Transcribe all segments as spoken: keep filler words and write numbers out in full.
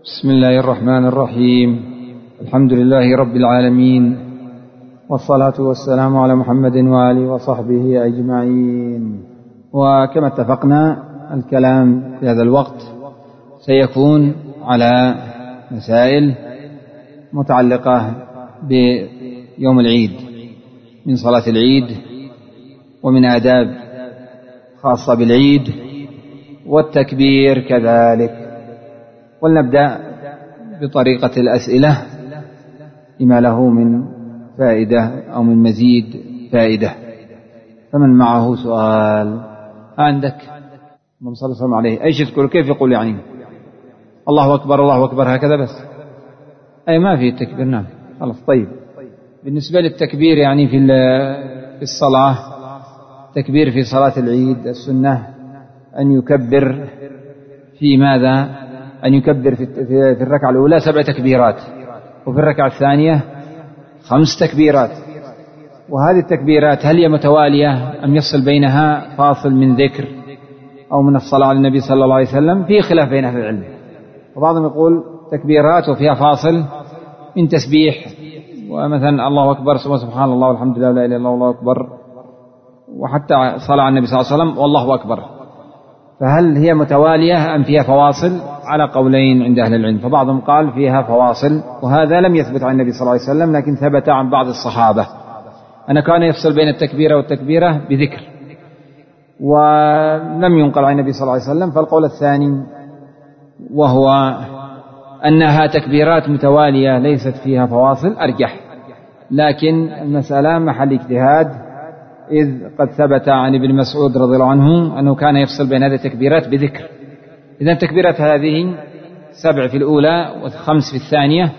بسم الله الرحمن الرحيم. الحمد لله رب العالمين، والصلاة والسلام على محمد وآله وصحبه أجمعين. وكما اتفقنا الكلام في هذا الوقت سيكون على مسائل متعلقة بيوم العيد، من صلاة العيد ومن آداب خاصة بالعيد والتكبير كذلك. ولنبدأ بطريقة الأسئلة لما له من فائدة أو من مزيد فائدة. فمن معه سؤال عندك؟ اللهم صل وسلم عليه. أيش تقول؟ كيف يقول يعني الله أكبر الله أكبر هكذا بس؟ أي ما في التكبير. نعم خلاص. طيب، بالنسبة للتكبير يعني في الصلاة، تكبير في صلاة العيد السنة أن يكبر في ماذا؟ أن يكبر في الركعة الأولى سبع تكبيرات، وفي الركعة الثانية خمس تكبيرات. وهذه التكبيرات هل هي متوالية أم يفصل بينها فاصل من ذكر أو من الصلاة على النبي صلى الله عليه وسلم؟ في خلاف بين أهل العلم، وبعضهم يقول تكبيرات وفيها فاصل من تسبيح، ومثلا الله أكبر سبحان الله والحمد لله ولا إله إلا الله والله أكبر، وحتى صلاة على النبي صلى الله عليه وسلم والله أكبر. فهل هي متوالية أم فيها فواصل؟ على قولين عند أهل العلم. فبعضهم قال فيها فواصل، وهذا لم يثبت عن النبي صلى الله عليه وسلم، لكن ثبت عن بعض الصحابة أن كان يفصل بين التكبيرة والتكبيرة بذكر، ولم ينقل عن النبي صلى الله عليه وسلم. فالقول الثاني وهو أنها تكبيرات متوالية ليست فيها فواصل أرجح، لكن المسألة محل اجتهاد، إذ قد ثبت عن ابن مسعود رضي الله عنه أنه كان يفصل بين هذه التكبيرات بذكر. إذن التكبيرات هذه سبع في الأولى وخمس في الثانية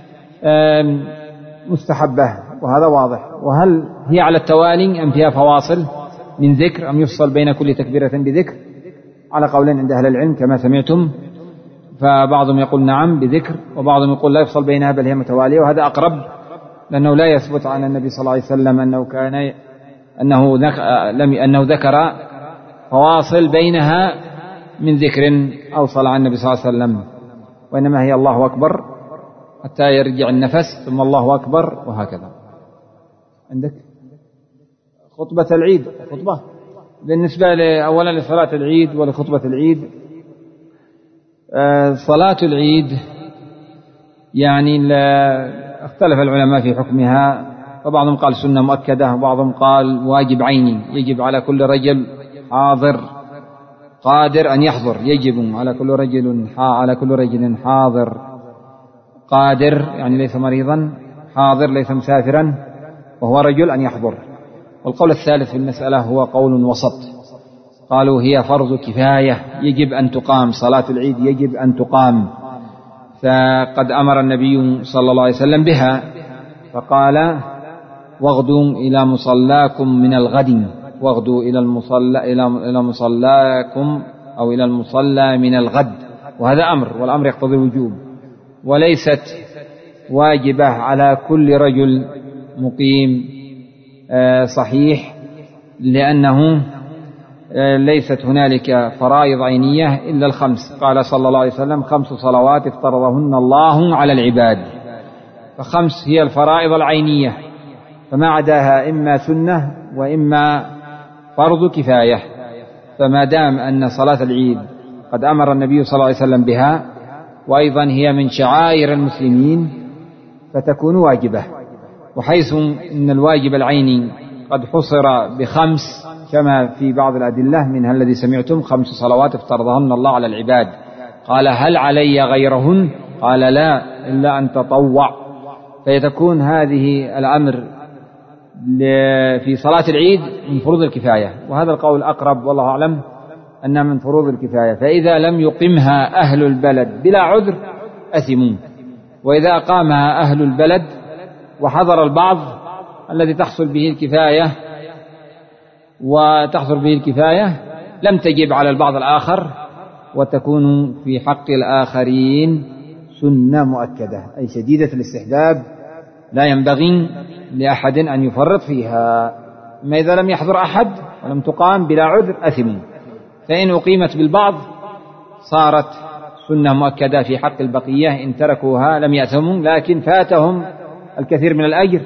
مستحبة، وهذا واضح. وهل هي على التوالي أم فيها فواصل من ذكر أم يفصل بين كل تكبيرة بذكر؟ على قولين عند أهل العلم كما سمعتم. فبعضهم يقول نعم بذكر، وبعضهم يقول لا يفصل بينها بل هي متوالية، وهذا أقرب، لأنه لا يثبت عن النبي صلى الله عليه وسلم أنه كان أنه لم أنه ذكر فواصل بينها من ذكر أو صلاة على النبي صلى الله عليه وسلم، وإنما هي الله أكبر حتى يرجع النفس ثم الله أكبر وهكذا. عندك خطبة العيد. خطبة بالنسبة أولا لصلاة العيد ولخطبة العيد. صلاة العيد يعني اختلف العلماء في حكمها، فبعضهم قال سنة مؤكدة، وبعضهم قال واجب عيني، يجب على كل رجل حاضر قادر أن يحضر، يجب على كل رجل على كل رجل حاضر قادر، يعني ليس مريضا، حاضر ليس مسافرا، وهو رجل أن يحضر. والقول الثالث في المسألة هو قول وسط، قالوا هي فرض كفاية، يجب أن تقام صلاة العيد، يجب أن تقام، فقد أمر النبي صلى الله عليه وسلم بها، فقال واغدوا إلى مصلاكم من الغد، واغدوا إلى المصلى إلى مصلاكم أو إلى المصلى من الغد. وهذا أمر، والأمر يقتضي الوجوب، وليست واجبة على كل رجل مقيم صحيح، لأنه ليست هنالك فرائض عينية إلا الخمس. قال صلى الله عليه وسلم خمس صلوات افترضهن الله على العباد، فخمس هي الفرائض العينية، فما عداها إما سنة وإما فرض كفاية. فما دام أن صلاة العيد قد أمر النبي صلى الله عليه وسلم بها، وأيضا هي من شعائر المسلمين، فتكون واجبة. وحيث أن الواجب العيني قد حصر بخمس كما في بعض الأدلة، منها الذي سمعتم خمس صلوات افترضهن الله على العباد، قال هل علي غيرهن؟ قال لا إلا أن تطوع. فيتكون هذه الأمر في صلاة العيد من فروض الكفاية، وهذا القول أقرب والله أعلم أنها من فروض الكفاية. فإذا لم يقمها أهل البلد بلا عذر أثمون، وإذا أقامها أهل البلد وحضر البعض الذي تحصل به الكفاية وتحصل به الكفاية لم تجب على البعض الآخر، وتكون في حق الآخرين سنة مؤكدة، أي شديدة الاستحباب، لا ينبغي لأحد أن يفرط فيها. ما إذا لم يحضر أحد ولم تقام بلا عذر أثموا، فإن أقيمت بالبعض صارت سنة مؤكدة في حق البقية، إن تركوها لم يأثموا، لكن فاتهم الكثير من الأجر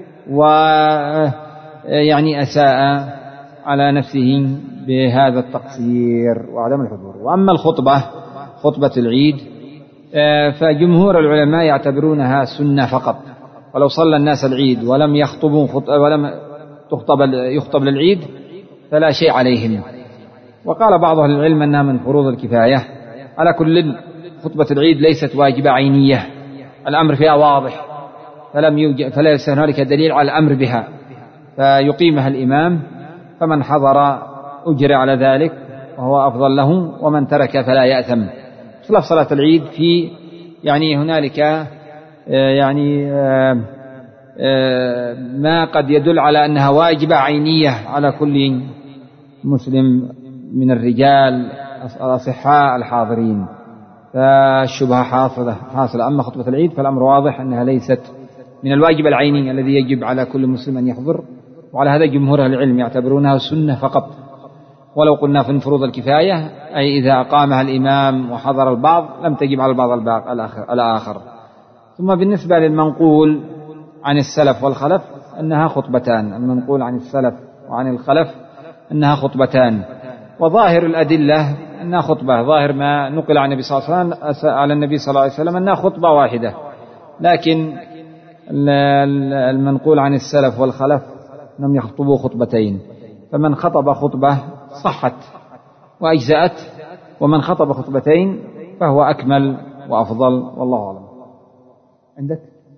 ويعني أساء على نفسه بهذا التقصير وعدم الحضور. وأما الخطبة، خطبة العيد، فجمهور العلماء يعتبرونها سنة فقط، ولو صلى الناس العيد ولم يخطبوا ولم تخطب يخطب للعيد فلا شيء عليهم. وقال بعض أهل العلم أنها من فروض الكفاية. على كل، خطبة العيد ليست واجبة عينية، الأمر فيها واضح، فلم يوجد فليس هنالك دليل على الأمر بها، فيقيمها الإمام، فمن حضر أجر على ذلك وهو أفضل له، ومن ترك فلا يأثم. خلاف صلاة العيد في يعني هنالك يعني ما قد يدل على أنها واجبة عينية على كل مسلم من الرجال الأصحاء الحاضرين، فالشبهة حاصلة حاصلة. أما خطبة العيد فالأمر واضح أنها ليست من الواجب العيني الذي يجب على كل مسلم أن يحضر، وعلى هذا جمهور العلم يعتبرونها سنة فقط. ولو قلنا في فروض الكفاية أي إذا أقامها الإمام وحضر البعض لم تجب على البعض الآخر. ثم بالنسبة للمنقول عن السلف والخلف أنها خطبتان، المنقول عن السلف وعن الخلف أنها خطبتان، وظاهر الأدلة أنها خطبة، ظاهر ما نقل عن النبي صلى الله عليه وسلم على النبي صلى الله عليه وسلم أنها خطبة واحدة. لكن المنقول عن السلف والخلف أنهم يخطبوا خطبتين، فمن خطب خطبة صحت وأجزأت، ومن خطب خطبتين فهو أكمل وأفضل، والله أعلم. عندك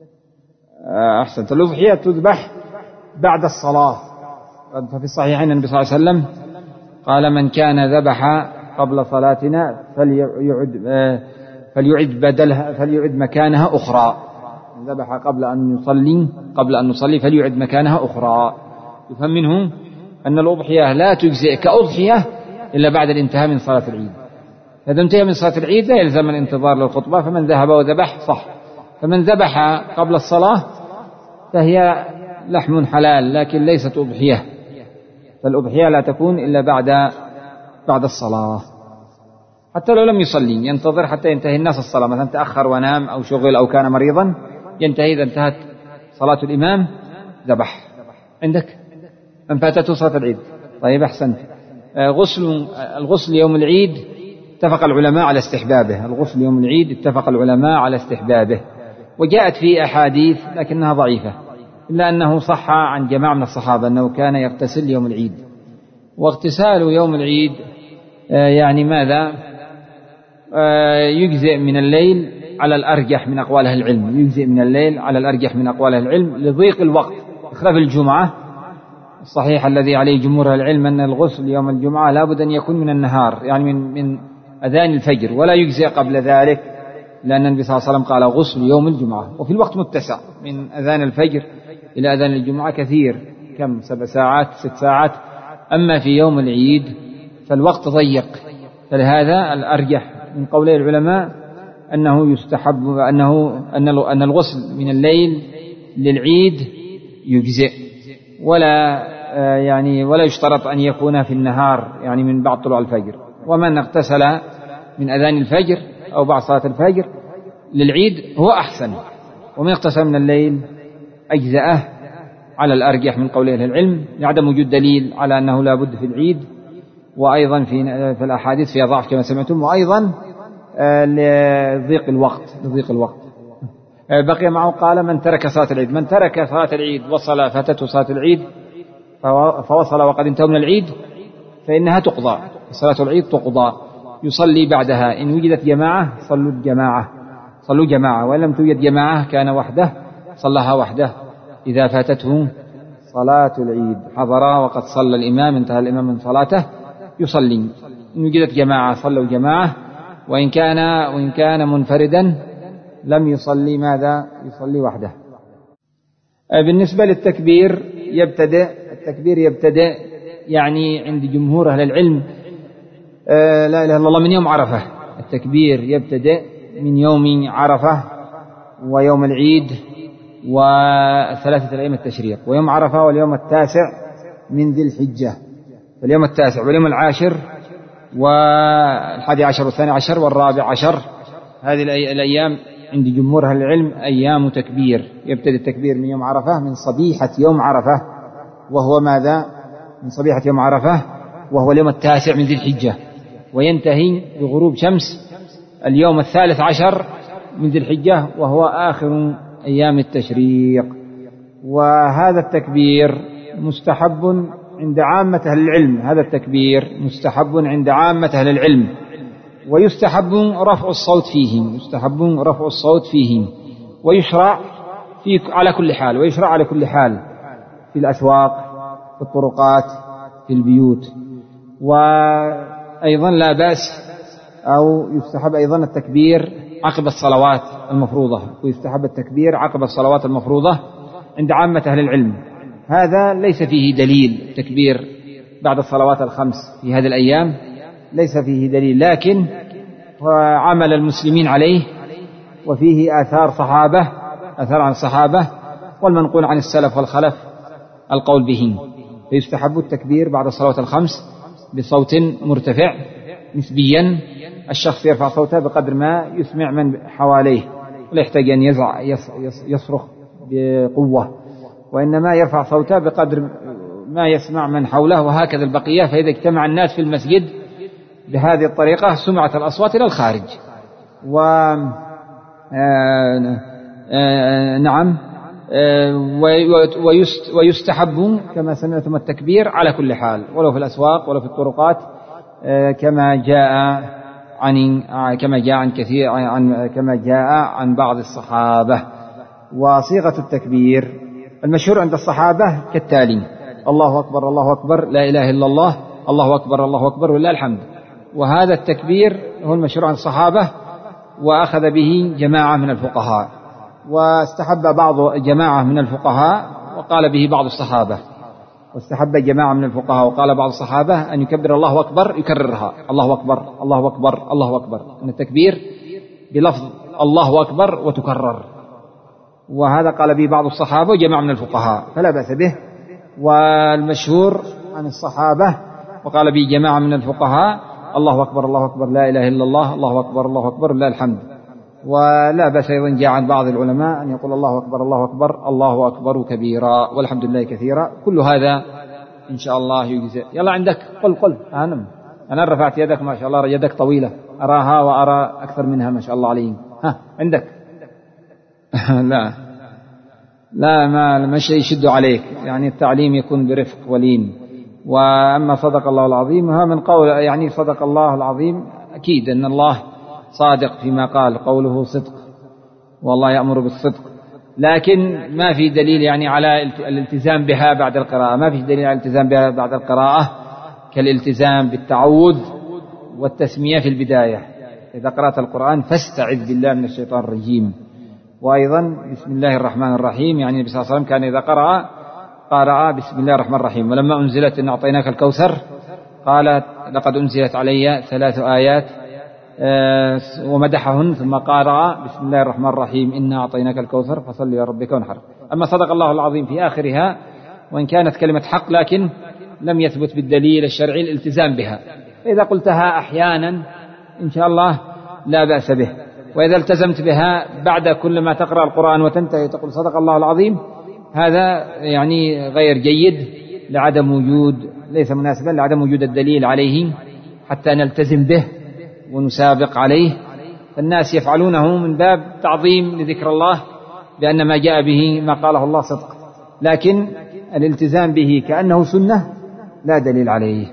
أحسنت. الأضحية تذبح بعد الصلاة، ففي الصحيحين النبي صلى الله عليه وسلم قال من كان ذبح قبل صلاتنا فليعد فليعد بدلها فليعد مكانها أخرى، ذبح قبل أن يصلي قبل أن نصلي فليعد مكانها أخرى. يفهم منه أن الأضحية لا تجزئ كأضحية إلا بعد الانتهاء من صلاة العيد، فإذا انتهى من صلاة العيد لا يلزم الانتظار للخطبة، فمن ذهب وذبح صح. فمن ذبح قبل الصلاة فهي لحم حلال لكن ليست أضحية، فالأضحية لا تكون إلا بعد بعد الصلاة، حتى لو لم يصلي ينتظر حتى ينتهي الناس الصلاة، مثلا تأخر ونام أو شغل أو كان مريضا، ينتهي إذا انتهت صلاة الإمام ذبح. عندك من فاتته صلاة العيد. طيب أحسنت. غسل الغسل يوم العيد اتفق العلماء على استحبابه، الغسل يوم العيد اتفق العلماء على استحبابه، وجاءت فيه أحاديث لكنها ضعيفة، إلا أنه صح عن جماعة من الصحابة أنه كان يغتسل يوم العيد. واغتسال يوم العيد يعني ماذا؟ يجزئ من الليل على الأرجح من أقوال أهل العلم، يجزئ من الليل على الأرجح من أقوال أهل العلم لضيق الوقت، بخلاف الجمعة الصحيح الذي عليه جمهور العلم أن الغسل يوم الجمعة لا بد أن يكون من النهار، يعني من من أذان الفجر، ولا يجزئ قبل ذلك، لأن النبي صلى الله عليه وسلم قال غسل يوم الجمعة، وفي الوقت متسع من أذان الفجر إلى أذان الجمعة كثير، كم سبع ساعات ست ساعات. أما في يوم العيد فالوقت ضيق، فلهذا الأرجح من قولي العلماء أنه يستحب أنه أن الغسل من الليل للعيد يجزئ، ولا يعني ولا يشترط أن يكون في النهار، يعني من بعد طلوع الفجر. ومن اغتسل من أذان الفجر أو بعد صلاة الفجر للعيد هو أحسن، ومن اغتسل من الليل أجزأه على الأرجح من قول أهل العلم، لعدم وجود دليل على أنه لا بد في العيد، وأيضا في في الأحاديث فيها ضعف كما سمعتم، وأيضا لضيق الوقت لضيق الوقت. بقي معه قال من ترك صلاة العيد، من ترك صلاة العيد وصل فاتته صلاة العيد فوصل وقد انتهى من العيد فإنها تقضى، صلاة العيد تقضى، يصلي بعدها، إن وجدت جماعة صلوا الجماعة صلوا جماعة، وإن لم توجد جماعة كان وحده صلىها وحده إذا فاتته صلاة العيد، حضر وقد صلى الإمام انتهى الإمام من صلاته يصلي، إن وجدت جماعة صلوا جماعة، وإن كان وإن كان منفردا لم يصلي ماذا؟ يصلي وحده. بالنسبة للتكبير يبتدئ التكبير يبتدئ يعني عند جمهور أهل العلم لا إله إلا الله من يوم عرفة، التكبير يبتدئ من يوم عرفة ويوم العيد وثلاثة أيام التشريق، ويوم عرفة واليوم التاسع من ذي الحجة، فاليوم التاسع واليوم العاشر والحادي عشر والثاني عشر والرابع عشر هذه الأيام عند جمهور أهل العلم أيام تكبير، يبتدئ التكبير من يوم عرفة، من صبيحة يوم عرفة، وهو ماذا؟ من صبيحة يوم عرفة وهو اليوم التاسع من ذي الحجة، وينتهي بغروب شمس اليوم الثالث عشر من ذي الحجة وهو آخر أيام التشريق. وهذا التكبير مستحب عند عامة أهل العلم، هذا التكبير مستحب عند عامة أهل العلم، ويستحب رفع الصوت فيه، يستحب رفع الصوت فيه، ويشرع في على كل حال، ويشرع على كل حال في الأسواق، في الطرقات، في البيوت. وأيضا لا بأس أو يستحب أيضا التكبير عقب الصلوات المفروضة، ويستحب التكبير عقب الصلوات المفروضة عند عامة أهل العلم. هذا ليس فيه دليل، تكبير بعد الصلوات الخمس في هذه الأيام ليس فيه دليل، لكن عمل المسلمين عليه، وفيه آثار صحابة، آثار عن الصحابة والمنقول عن السلف والخلف القول به. فيستحب التكبير بعد الصلوات الخمس بصوت مرتفع نسبيا، الشخص يرفع صوته بقدر ما يسمع من حواليه، ولا يحتاج أن يزع يصرخ بقوة، وإنما يرفع صوته بقدر ما يسمع من حوله، وهكذا البقية. فإذا اجتمع الناس في المسجد بهذه الطريقة سمعت الأصوات إلى الخارج. و نعم، ويستحب كما سمعتم التكبير على كل حال، ولو في الأسواق ولو في الطرقات، كما جاء عن كما جاء عن كثير عن كما جاء عن بعض الصحابة. وصيغة التكبير المشهور عند الصحابة كالتالي: الله أكبر الله أكبر لا إله إلا الله، الله أكبر الله أكبر ولله الحمد. وهذا التكبير هو المشهور عن الصحابة، وأخذ به جماعة من الفقهاء، واستحب بعض جماعة من الفقهاء وقال به بعض الصحابة، واستحب جماعة من الفقهاء وقال بعض الصحابة أن يكبر الله أكبر يكررها: الله أكبر الله أكبر الله أكبر، أن التكبير بلفظ الله أكبر وتكرر. وهذا قال به بعض الصحابة وجماعة من الفقهاء فلا بأس به. والمشهور عن الصحابة وقال به جماعة من الفقهاء: الله أكبر الله أكبر لا إله إلا الله، الله أكبر الله أكبر لله الحمد. ولا بأس أيضا جاء عن بعض العلماء أن يقول الله أكبر الله أكبر الله أكبر كبيرا والحمد لله كثيرا. كل هذا إن شاء الله يجزئ. يلا عندك قل قل أنا أنا رفعت يدك ما شاء الله، يدك طويلة أراها وأرى أكثر منها ما شاء الله عليهم. ها عندك؟ لا لا ما ما شيء يشد عليك، يعني التعليم يكون برفق ولين. وأما صدق الله العظيم ها من قول، يعني صدق الله العظيم أكيد أن الله صادق فيما قال، قوله صدق والله يأمر بالصدق، لكن ما في دليل يعني على الالتزام بها بعد القراءة، ما في دليل على الالتزام بها بعد القراءة كالالتزام بالتعوذ والتسمية في البداية. إذا قرأت القرآن فاستعذ بالله من الشيطان الرجيم. وأيضا بسم الله الرحمن الرحيم، يعني النبي صلى الله عليه وسلم كان إذا قرأ قرأ بسم الله الرحمن الرحيم. ولما أنزلت إن أعطيناك الكوثر قال لقد أنزلت علي ثلاث آيات ومدحهن، ثم قرأ بسم الله الرحمن الرحيم إنا أعطيناك الكوثر فصل لربك وانحر. أما صدق الله العظيم في آخرها، وإن كانت كلمة حق لكن لم يثبت بالدليل الشرعي الالتزام بها، فإذا قلتها أحيانا إن شاء الله لا بأس به. وإذا التزمت بها بعد كل ما تقرأ القرآن وتنتهي تقول صدق الله العظيم، هذا يعني غير جيد لعدم وجود، ليس مناسبا لعدم وجود الدليل عليه حتى نلتزم به ونسابق عليه. فالناس يفعلونه من باب تعظيم لذكر الله بأن ما جاء به ما قاله الله صدق، لكن الالتزام به كأنه سنة لا دليل عليه.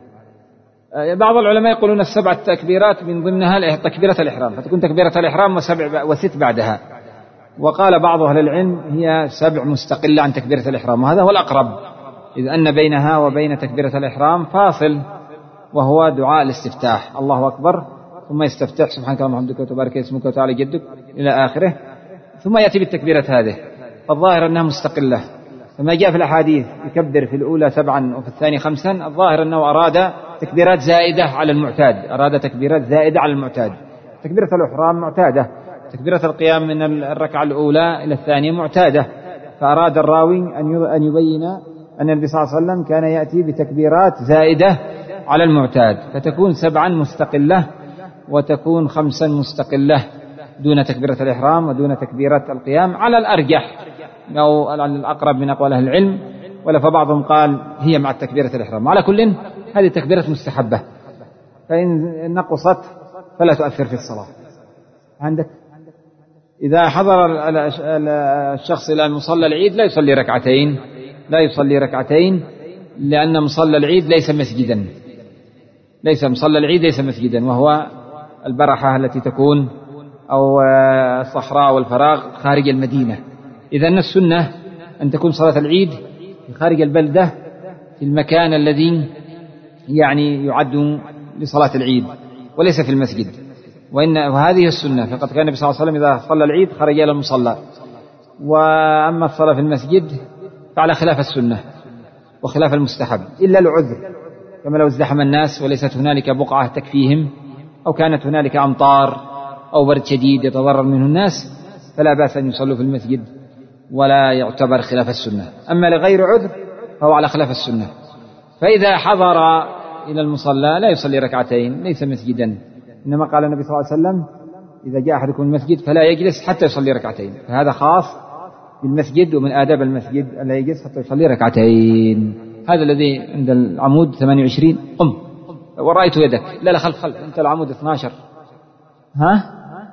بعض العلماء يقولون السبع تكبيرات من ضمنها تكبيرة الإحرام، فتكون تكبيرة الإحرام وسبع وست بعدها. وقال بعض أهل العلم هي سبع مستقلة عن تكبيرة الإحرام، وهذا هو الأقرب، إذ أن بينها وبين تكبيرة الإحرام فاصل وهو دعاء الاستفتاح: الله أكبر، ثم يستفتح سبحانك اللهم وبحمدك وتبارك اسمك وتعالى جدك إلى آخره، ثم يأتي بالتكبيرة هذه. فالظاهر أنها مستقلة، فما جاء في الأحاديث يكبر في الأولى سبعا وفي الثاني خمسا، الظاهر أنه أراد تكبيرات زائدة على المعتاد، أراد تكبيرات زائدة على المعتاد. تكبيرة الإحرام معتادة، تكبيرة القيام من الركعة الأولى إلى الثانية معتادة، فأراد الراوي أن يبين أن النبي صلى الله عليه وسلم كان يأتي بتكبيرات زائدة على المعتاد، فتكون سبعا مستقلة وتكون خمسا مستقلة دون تكبيرة الإحرام ودون تكبيرة القيام على الأرجح أو على الأقرب من أقوال أهل العلم، ولا فبعضهم قال هي مع تكبيرة الإحرام. على كل هذه تكبيرة مستحبة، فإن نقصت فلا تؤثر في الصلاة. عندك إذا حضر الشخص إلى مصلى العيد لا يصلي ركعتين لا يصلي ركعتين لأن مصلى العيد ليس مسجدا، ليس مصلى العيد ليس مسجدا، وهو البرحة التي تكون أو الصحراء والفراغ خارج المدينة. إذن السنة أن تكون صلاة العيد في خارج البلدة في المكان الذي يعني يعد لصلاة العيد وليس في المسجد، وإن وهذه السنة. فقد كان النبي صلى الله عليه وسلم إذا صلى العيد خرج إلى المصلى، وأما الصلاة في المسجد فعلى خلاف السنة وخلاف المستحب إلا العذر، كما لو ازدحم الناس وليست هنالك بقعة تكفيهم، أو كانت هنالك أمطار أو برد شديد يتضرر منه الناس، فلا بأس أن يصلوا في المسجد ولا يعتبر خلاف السنة. أما لغير عذر فهو على خلاف السنة. فإذا حضر إلى المصلى لا يصلي ركعتين، ليس مسجدا، إنما قال النبي صلى الله عليه وسلم إذا جاء أحدكم المسجد فلا يجلس حتى يصلي ركعتين، فهذا خاص بالمسجد، ومن آداب المسجد ألا يجلس حتى يصلي ركعتين. هذا الذي عند العمود ثمانية وعشرين. قم ورأيت يدك. لا لا خلف خلف أنت العمود اثني عشر. ها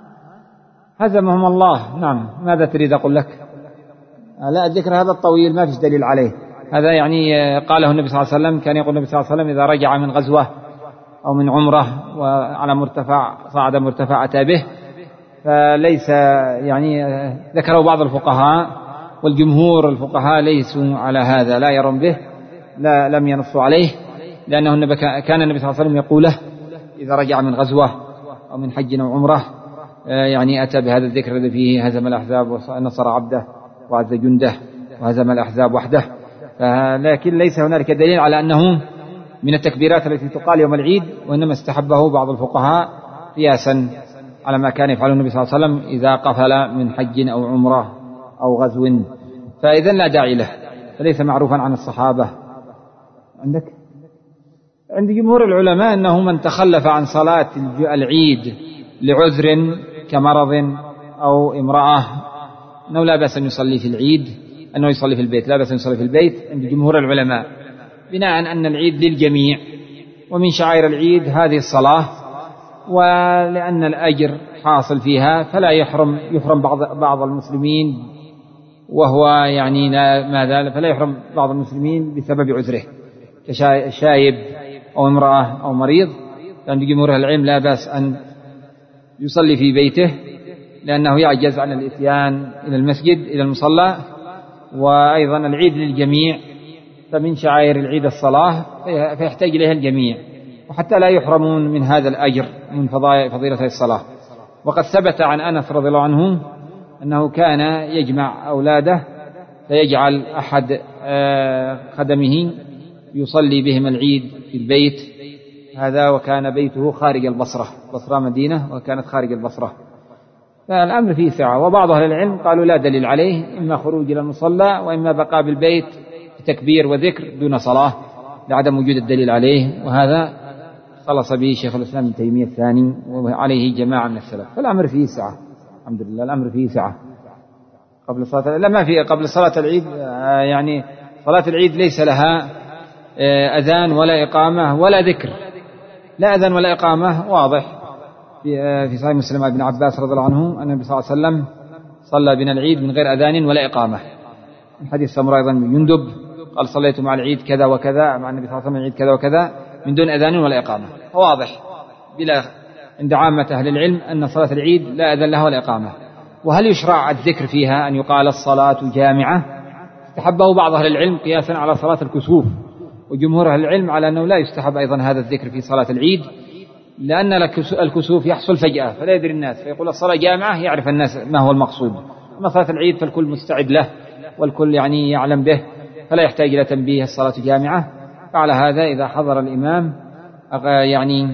هزمهم الله. نعم ماذا تريد أقول لك؟ لا الذكر هذا الطويل ما فيش دليل عليه. هذا يعني قاله النبي صلى الله عليه وسلم، كان يقول النبي صلى الله عليه وسلم إذا رجع من غزوة أو من عمرة وعلى مرتفع صعد مرتفع أتى به، فليس يعني ذكره بعض الفقهاء والجمهور الفقهاء ليسوا على هذا، لا يرون به، لا لم ينصوا عليه، لأنه النبي كان النبي صلى الله عليه وسلم يقوله إذا رجع من غزوة أو من حج أو عمرة، يعني أتى بهذا الذكر الذي فيه هزم الأحزاب ونصر عبده وعز جنده وهزم الأحزاب وحده. لكن ليس هنالك دليل على أنه من التكبيرات التي تقال يوم العيد، وإنما استحبه بعض الفقهاء قياسا على ما كان يفعله النبي صلى الله عليه وسلم إذا قفل من حج أو عمرة أو غزو، فإذن لا داعي له، فليس معروفا عن الصحابة. عندك عند جمهور العلماء أنه من تخلف عن صلاة العيد لعذر كمرض أو امرأة أنه لا بأس أن يصلي في العيد، أنه يصلي في البيت، لا بأس أن يصلي في البيت عند جمهور العلماء، بناء أن العيد للجميع ومن شعائر العيد هذه الصلاة، ولأن الأجر حاصل فيها فلا يحرم يحرم بعض بعض المسلمين، وهو يعني ماذا فلا يحرم بعض المسلمين بسبب عذره كشايب أو امرأة أو مريض. عند جمهور العلم لا بأس أن يصلي في بيته، لأنه يعجز عن الإتيان إلى المسجد إلى المصلى، وأيضا العيد للجميع، فمن شعائر العيد الصلاة فيحتاج إليها الجميع، وحتى لا يحرمون من هذا الأجر من فضيلة الصلاة. وقد ثبت عن أنس رضي الله عنه أنه كان يجمع أولاده فيجعل أحد خدمه يصلي بهم العيد في البيت هذا، وكان بيته خارج البصرة، بصرة مدينة وكانت خارج البصرة، فالأمر فيه سعة. وبعض أهل العلم قالوا لا دليل عليه، إما خروج إلى المصلى وإما بقاء بالبيت بتكبير وذكر دون صلاة لعدم وجود الدليل عليه، وهذا خلص به شيخ الإسلام ابن تيمية الثاني وعليه جماعة من السلف. فالأمر فيه سعة الحمد لله، الأمر فيه سعة. قبل صلاة لا ما في قبل صلاة العيد، يعني صلاة العيد ليس لها أذان ولا إقامة ولا ذكر، لا أذان ولا إقامة، واضح في في صحيح مسلم عن ابن عباس رضي الله عنه أن النبي صلى الله عليه وسلم صلى بنا العيد من غير أذان ولا إقامة. من حديث سمرة أيضا من يندب قال صليت مع العيد كذا وكذا، مع النبي صلى الله عليه وسلم العيد كذا وكذا من دون أذان ولا إقامة. فواضح بلا عند عامة أهل العلم أن صلاة العيد لا أذان لها ولا إقامة. وهل يشرع الذكر فيها أن يقال الصلاة جامعة؟ استحبه بعض أهل العلم قياسا على صلاة الكسوف، وجمهور أهل العلم على أنه لا يستحب أيضا هذا الذكر في صلاة العيد، لأن الكسوف يحصل فجأة فلا يدري الناس، فيقول الصلاة جامعة يعرف الناس ما هو المقصود. أما صلاة العيد فالكل مستعد له والكل يعني يعلم به، فلا يحتاج إلى تنبيه الصلاة جامعة. فعلى هذا إذا حضر الإمام يعني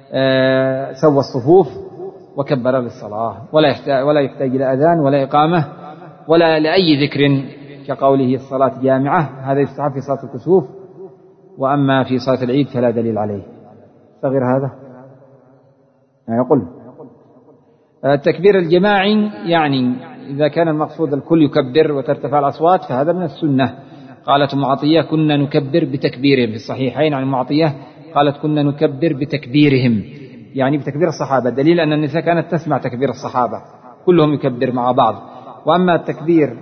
سوى الصفوف وكبر للصلاة، ولا يحتاج ولا يحتاج إلى أذان ولا إقامة ولا لأي ذكر كقوله الصلاة جامعة، هذا يستحب في صلاة الكسوف. وأما في صلاة العيد فلا دليل عليه. صغير هذا يقول التكبير الجماعي يعني إذا كان المقصود الكل يكبر وترتفع الأصوات فهذا من السنة. قالت أم عطية كنا نكبر بتكبيرهم، في الصحيحين عن أم عطية قالت كنا نكبر بتكبيرهم، يعني بتكبير الصحابة، دليل أن النساء كانت تسمع تكبير الصحابة كلهم يكبر مع بعض. وأما التكبير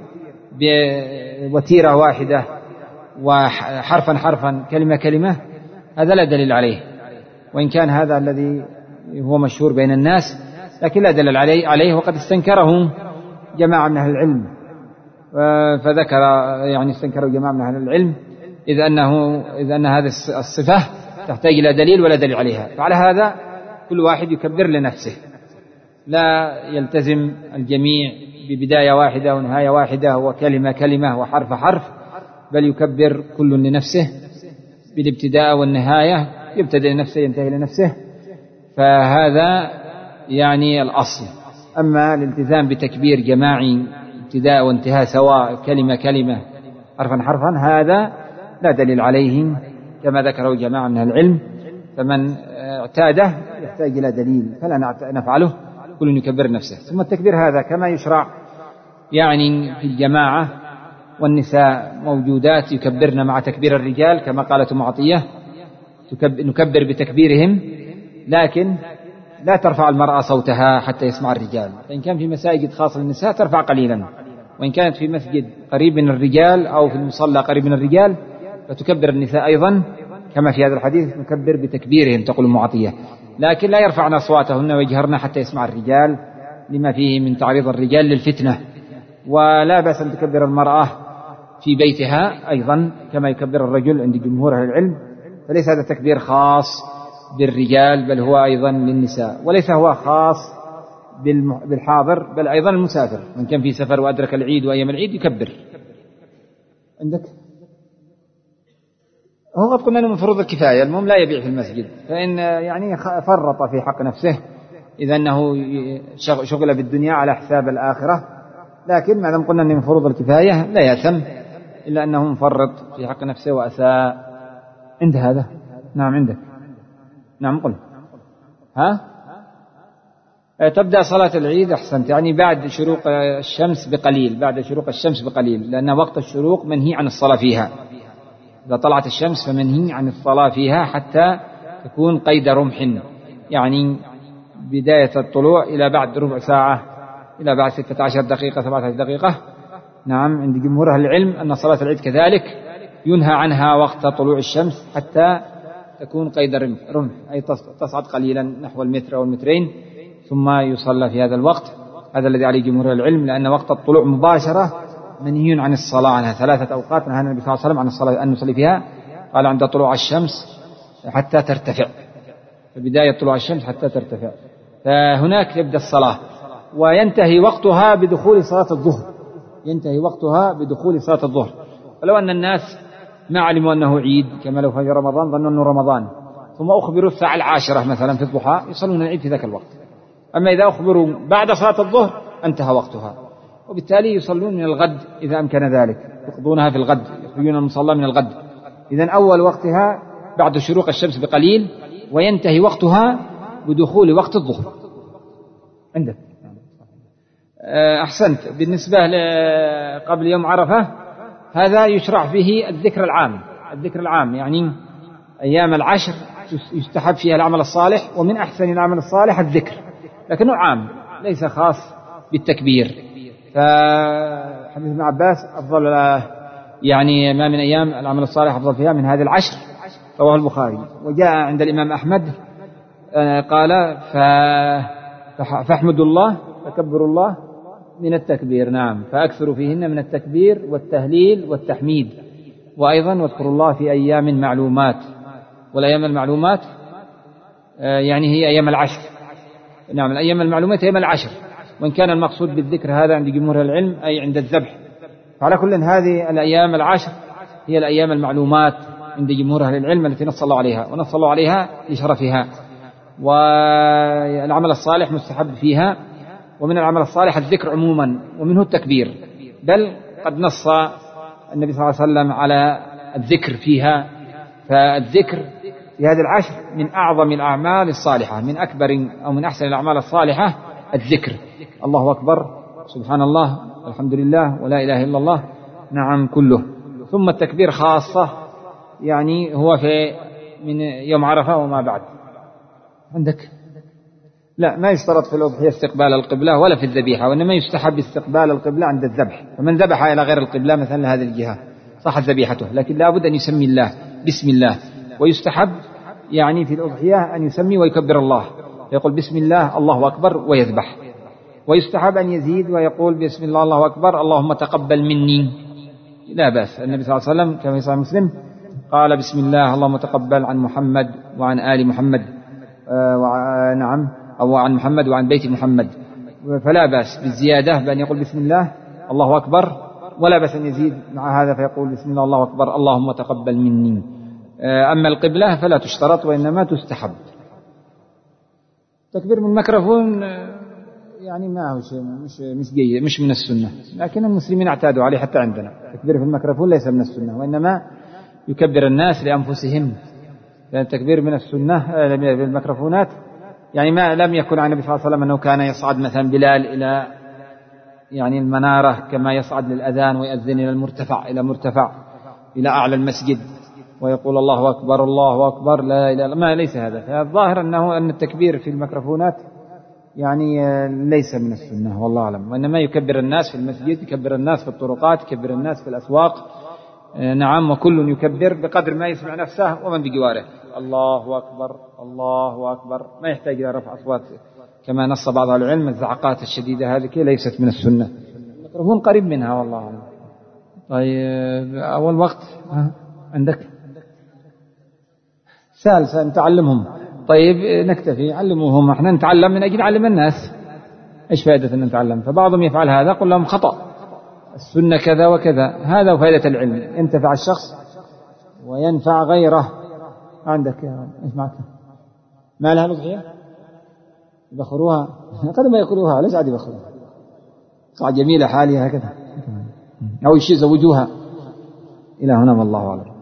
بوتيرة واحدة وحرفا حرفا كلمة كلمة هذا لا دليل عليه، وإن كان هذا الذي هو مشهور بين الناس لكن لا دليل عليه, عليه وقد استنكره جماعة من أهل العلم، فذكر يعني استنكروا جماعة من أهل العلم إذ أنه إذ أن هذه الصفة تحتاج إلى دليل ولا دليل عليها. فعلى هذا كل واحد يكبر لنفسه، لا يلتزم الجميع ببداية واحدة ونهاية واحدة وكلمة كلمة وحرف حرف، بل يكبر كل لنفسه بالابتداء والنهاية، يبتدئ لنفسه ينتهي لنفسه، فهذا يعني الأصل. أما الالتزام بتكبير جماعي ابتداء وانتهاء سواء كلمة كلمة حرفا حرفا هذا لا دليل عليه كما ذكره جماعة من العلم، فمن اعتاده يحتاج إلى دليل فلا نفعله، كل يكبر نفسه. ثم التكبير هذا كما يشرع يعني في الجماعة والنساء موجودات يكبرن مع تكبير الرجال كما قالت أم عطية نكبر بتكبيرهم، لكن لا ترفع المرأة صوتها حتى يسمع الرجال، فإن كان في مساجد خاصة للنساء ترفع قليلا، وإن كانت في مسجد قريب من الرجال أو في المصلى قريب من الرجال فتكبر النساء أيضا كما في هذا الحديث نكبر بتكبيرهم تقول أم عطية، لكن لا يرفعن أصواتهن ويجهرن حتى يسمع الرجال لما فيه من تعريض الرجال للفتنة. ولا بأس أن تكبر المرأة في بيتها أيضا كما يكبر الرجل عند جمهور أهل العلم، فليس هذا تكبير خاص بالرجال بل هو أيضا للنساء، وليس هو خاص بالحاضر بل أيضا المسافر، من كان في سفر وأدرك العيد وأيام العيد يكبر. عندك هو قد قلنا من فروض الكفاية، المهم لا يبيع في المسجد، فإن يعني فرط في حق نفسه إذا أنه شغل بالدنيا على حساب الآخرة، لكن ما دام قلنا أنه من فروض الكفاية لا يأثم إلا أنه مفرط في حق نفسه وأساء. عند هذا نعم عندك نعم قل ها تبدأ صلاة العيد أحسنت، يعني بعد شروق الشمس بقليل، بعد شروق الشمس بقليل، لأن وقت الشروق منهي عن الصلاة فيها، إذا طلعت الشمس فمنهي عن الصلاة فيها حتى تكون قيد رمح، يعني بداية الطلوع إلى بعد ربع ساعة إلى بعد ستة عشر دقيقة سبعة عشر دقيقة. نعم عند جمهور أهل العلم أن صلاة العيد كذلك ينهى عنها وقت طلوع الشمس حتى تكون قيد رمح، أي تصعد قليلا نحو المتر أو المترين ثم يصلى في هذا الوقت، هذا الذي عليه جمهور العلم، لأن وقت الطلوع مباشرة منهي عن الصلاة عنها، ثلاثة أوقات نهى النبي صلى الله عليه وسلم عن الصلاة أن نصلي فيها، قال عند طلوع الشمس حتى ترتفع، فبداية طلوع الشمس حتى ترتفع، فهناك يبدأ الصلاة وينتهي وقتها بدخول صلاة الظهر، ينتهي وقتها بدخول صلاة الظهر. فلو أن الناس ما علموا أنه عيد كما لو في رمضان ظنوا أنه رمضان ثم أخبروا الساعة العاشرة مثلا في الضحى يصلون العيد في ذاك الوقت، أما إذا أخبروا بعد صلاة الظهر انتهى وقتها، وبالتالي يصلون من الغد إذا أمكن ذلك، يقضونها في الغد، يخرجون المصلى من الغد. إذن أول وقتها بعد شروق الشمس بقليل وينتهي وقتها بدخول وقت الظهر. عندك أحسنت. بالنسبة قبل يوم عرفة هذا يشرع فيه الذكر العام، الذكر العام يعني أيام العشر يستحب فيها العمل الصالح، ومن أحسن العمل الصالح الذكر، لكنه عام ليس خاص بالتكبير. فحديث ابن عباس أفضل يعني ما من أيام العمل الصالح أفضل فيها من هذه العشر، رواه البخاري. وجاء عند الإمام أحمد قال فاحمدوا الله فكبروا الله من التكبير، نعم فأكثروا فيهن من التكبير والتهليل والتحميد، وأيضا واذكروا الله في أيام معلومات، والأيام المعلومات يعني هي أيام العشر، نعم الأيام المعلومات أيام العشر، وإن كان المقصود بالذكر هذا عند جمهور العلم أي عند الذبح، فعلى كل هذه الأيام العشر هي الأيام المعلومات عند جمهور أهل العلم التي نص الله عليها، ونص الله عليها لشرفها، والعمل الصالح مستحب فيها، ومن العمل الصالح الذكر عموما ومنه التكبير، بل قد نص النبي صلى الله عليه وسلم على الذكر فيها، فالذكر في هذه العشر من أعظم الأعمال الصالحة، من أكبر أو من أحسن الأعمال الصالحة الذكر، الله أكبر، سبحان الله، الحمد لله، ولا إله إلا الله، نعم كله. ثم التكبير خاصة يعني هو في من يوم عرفة وما بعد. عندك لا، ما يشترط في الأضحية استقبال القبلة ولا في الذبيحة، وإنما يستحب استقبال القبلة عند الذبح. فمن ذبح إلى غير القبلة مثلا هذه الجهة صحت ذبيحته، لكن لا بد أن يسمي الله بسم الله. ويستحب يعني في الأضحية أن يسمي ويكبر الله، يقول بسم الله الله أكبر ويذبح. ويستحب أن يزيد ويقول بسم الله الله أكبر اللهم تقبل مني، لا بأس. النبي صلى الله عليه وسلم كما في صحيح مسلم قال بسم الله اللهم تقبل عن محمد وعن آل محمد، آه نعم، أو عن محمد وعن بيت محمد. فلا بأس بالزيادة بأن يقول بسم الله الله أكبر، ولا بأس أن يزيد مع هذا فيقول بسم الله الله أكبر اللهم تقبل مني. أما القبلة فلا تشترط وإنما تستحب. تكبير من ميكروفون يعني ما هو شيء مش مش جيد، مش من السنة، لكن المسلمين اعتادوا عليه حتى عندنا. التكبير في الميكروفون ليس من السنة، وإنما يكبر الناس لأنفسهم. لأن التكبير من السنة بالميكروفونات يعني ما لم يكن عن النبي صلى الله عليه وسلم أنه كان يصعد مثلا بلال إلى يعني المنارة كما يصعد للأذان ويأذن إلى المرتفع إلى مرتفع إلى أعلى المسجد ويقول الله أكبر الله أكبر لا إله إلا الله، ما ليس هذا. فالظاهر أنه أن التكبير في الميكروفونات يعني ليس من السنة والله أعلم، وإنما يكبر الناس في المسجد، يكبر الناس في الطرقات، يكبر الناس في الأسواق، نعم، وكل يكبر بقدر ما يسمع نفسه ومن بجواره. الله أكبر الله أكبر، ما يحتاج إلى رفع أصوات كما نص بعض العلم. الزعقات الشديدة هذه ليست من السنة، الميكروفون قريب منها والله أعلم. طيب أول وقت عندك سال سال تعلمهم. طيب نكتفي، علموهم، احنا نتعلم من أجل نعلم الناس، ايش فائدة ان نتعلم؟ فبعضهم يفعل هذا، قل لهم خطأ، السنة كذا وكذا، هذا فائدة العلم، ينتفع الشخص وينفع غيره. عندك ايش معك؟ ما لها الأضحية؟ يبخروها قد ما يأكلوها، ليش عاد يبخروها؟ صح جميلة حالية هكذا، أو شيء زوجوها. إلى هنا والله أعلم.